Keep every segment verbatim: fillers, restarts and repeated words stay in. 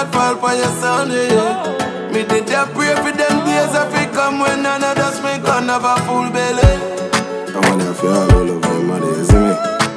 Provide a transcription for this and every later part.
not fall for your son, yeah. Me did ya pray for them days if it come when none of us me gun have a full belly. I wanna feel all love them mother, you see me?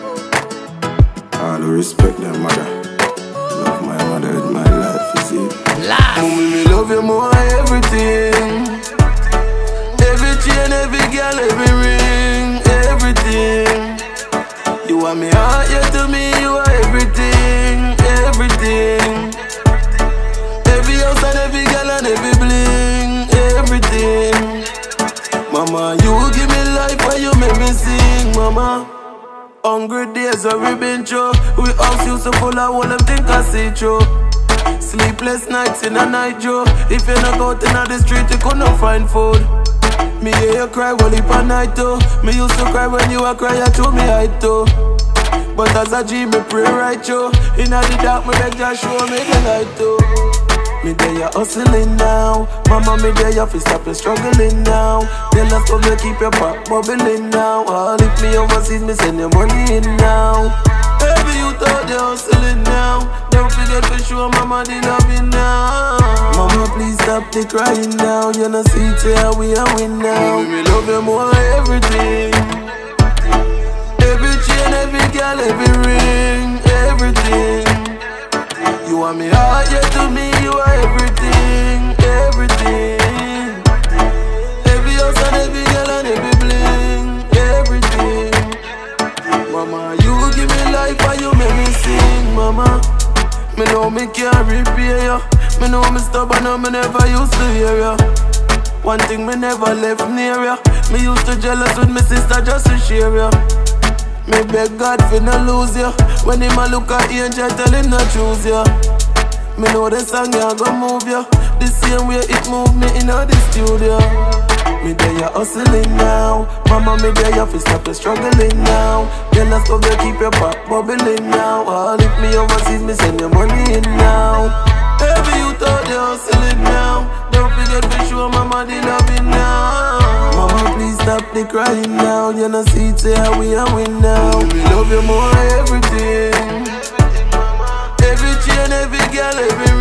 All the respect them mother. Love my mother with my life, you see? Mommy, me love you more everything. Every chain, every girl, every ring, everything. You are me heart, you to me, you are everything, everything. Every house and every girl and every bling, everything. Mama, you give me life while you make me sing, mama. Hungry days where we been through. We house used to full of all them think I see through. Sleepless nights in a night, Joe. If you not go out in the street, you could not find food. Me hear you cry while you pan night too. Me used to cry when you were crying to me I too. But as a G, me pray right yo. In the dark, me beg just show me the light too. Me there you hustling now. Mama, me there you fi stop you struggling now. Tell us to keep your pop bubbling now. All if me overseas, me send your money in now. Baby, you thought you hustling now. Don't forget to show mama the loving now. Mama, please stop the crying now. You know see how we are win now. Me love you more everything. Every chain, every girl, every ring, everything. You are me heart, yeah to me, you are everything, everything. Every house and every girl and every bling, everything. Mama, you give me life and you make me sing, mama. Me know me can't repair ya. Me know me stubborn and me never used to hear ya. One thing me never left near ya. Me used to jealous with me sister just to share ya. Me beg God fi no lose ya. When him a look at angel, tell him not choose ya. Me know the song ya go move ya. The same way it move me in the studio. Me there you hustling now. Mama, me there you fi stop you struggling now. Girl, let's go keep your pop bubbling now. All if me overseas, me send your money in now. Baby, you thought you hustling now. Don't forget to show mama the loving now. Mama, please stop the crying now. You know see it how we are win now. Me love you more everything. Every chain, every girl, every